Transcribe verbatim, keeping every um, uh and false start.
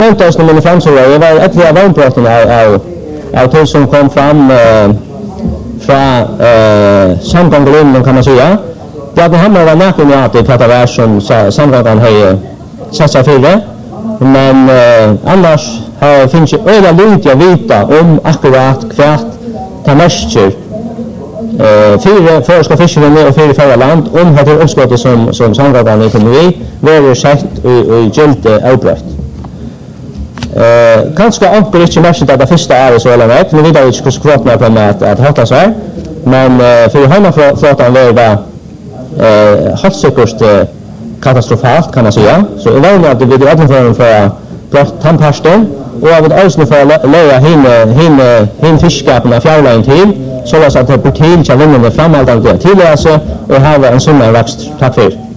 Antas när man framsåg jag var ett av värnbrotten av av tog som kom fram från samgången kan man säga. Det hade hamnat var naken att det pratar vär som samgången har satsat för det. Men annars har finns ju öde lite att vita om akkurat kvart ta mäster eh fyra förska fiskare och fyra förra land om hade uppskottet som som samgången kommer vi var sagt i gälte outbrett. Eh kanske ankar inte mest att det första är så eller vet men vi vet inte hur skroppnar på med att hata så här men för hemma flottan var det eh havssäkerst katastrofalt kan man säga så det var att det blev alla för för brott tampasten och av det alltså för lägga hin hin hin fiskapen av fjärrline till så att det på till så vinner det framåt till alltså och ha en sån växt tack för